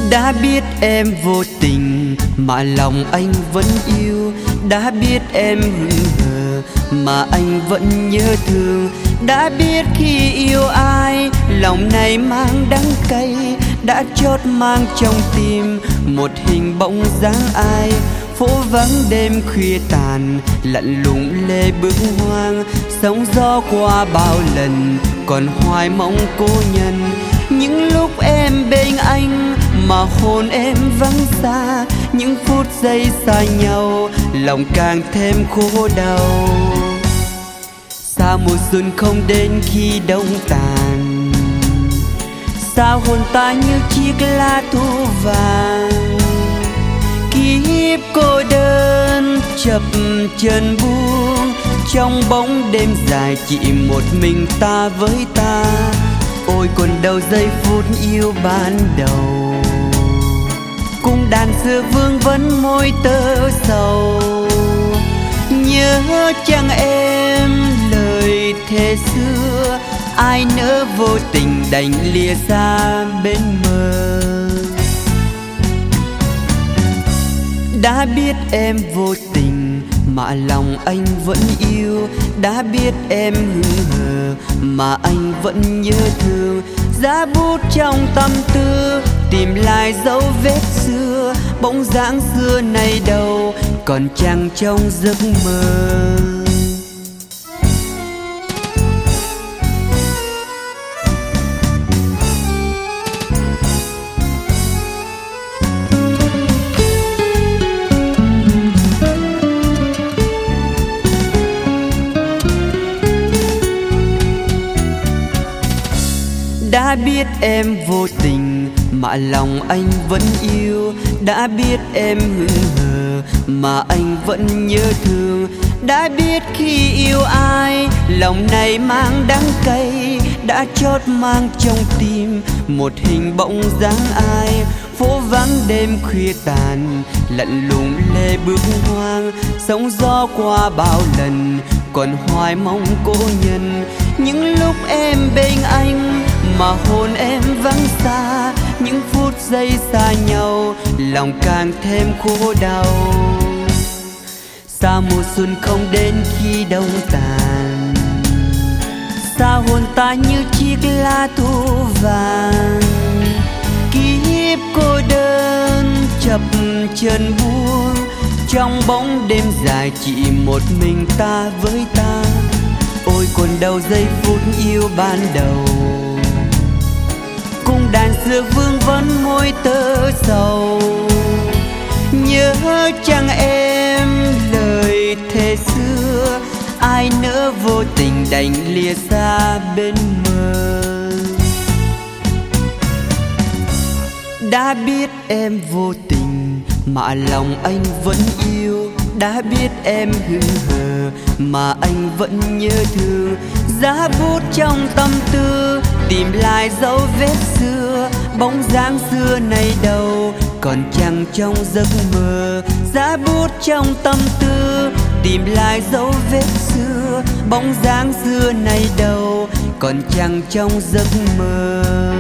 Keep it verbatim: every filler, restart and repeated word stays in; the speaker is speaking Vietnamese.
Đã biết em vô tình mà lòng anh vẫn yêu, đã biết em hững hờ mà anh vẫn nhớ thương. Đã biết khi yêu ai lòng này mang đắng cay, đã chót mang trong tim một hình bóng dáng ai. Phố vắng đêm khuya tàn, lạnh lùng lê bước hoang, sóng gió qua bao lần còn hoài mong cô nhân. Những lúc em bên anh mà hồn em vắng xa, những phút giây xa nhau lòng càng thêm khổ đau. Sao mùa xuân không đến khi đông tàn, sao hồn ta như chiếc lá thu vàng. Kiếp cô đơn chập chân buông, trong bóng đêm dài chỉ một mình ta với ta. Ôi còn đâu giây phút yêu ban đầu, cung đàn xưa vương vấn môi tơ sầu. Nhớ chăng em lời thề xưa, ai nỡ vô tình đành lìa xa bên mơ. Đã biết em vô tình mà lòng anh vẫn yêu, đã biết em hững hờ mà anh vẫn nhớ thương. Giá bút trong tâm tư tìm lại dấu vết xưa, bóng dáng xưa này đâu còn chẳng trong giấc mơ. Đã biết em vô tình mà lòng anh vẫn yêu, đã biết em hững hờ mà anh vẫn nhớ thương. Đã biết khi yêu ai lòng này mang đắng cay, đã chót mang trong tim một hình bóng dáng ai. Phố vắng đêm khuya tàn, lạnh lùng lê bước hoang, sóng gió qua bao lần còn hoài mong cô nhân. Những lúc em bên anh mà hồn em vắng xa, những phút giây xa nhau lòng càng thêm khổ đau. Sao mùa xuân không đến khi đông tàn, sao hồn ta như chiếc lá thu vàng. Kiếp cô đơn chập chân buông, trong bóng đêm dài chỉ một mình ta với ta. Ôi còn đâu giây phút yêu ban đầu, cung đàn xưa vương vấn môi tơ sầu. Nhớ chăng em lời thề xưa, ai nỡ vô tình đành lìa xa bên mơ. Đã biết em vô tình mà lòng anh vẫn yêu, đã biết em hững hờ mà anh vẫn nhớ thương. Giá bút trong tâm tư tìm lại dấu vết xưa, bóng dáng xưa này đâu còn chẳng trong giấc mơ. Giá bút trong tâm tư tìm lại dấu vết xưa, bóng dáng xưa này đâu còn chẳng trong giấc mơ.